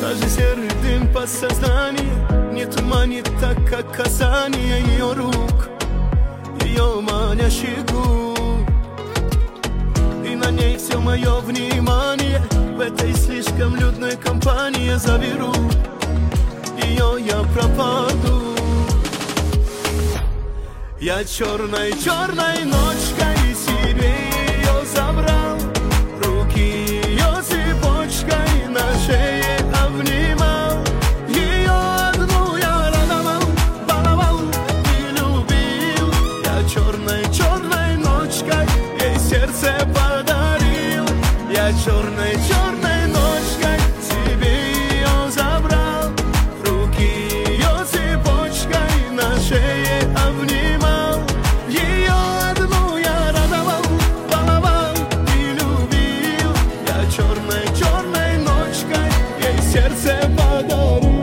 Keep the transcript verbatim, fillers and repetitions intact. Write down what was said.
Даже серый дым по сознанию не туманит так, как касание ее рук, ее манящих губ. И на ней все мое внимание в этой слишком людной компании. Заберу ее, я пропаду. Я черной, черной ночкой себе ее забрал, руки ее цепочкой на шее обнимал. Ее одну я радовал, баловал и любил. Я черной, черной ночкой ей сердце подарил. Я черной, черной ночкой себе ее забрал, руки ее цепочкой на шее обнимал. Сердце подарил.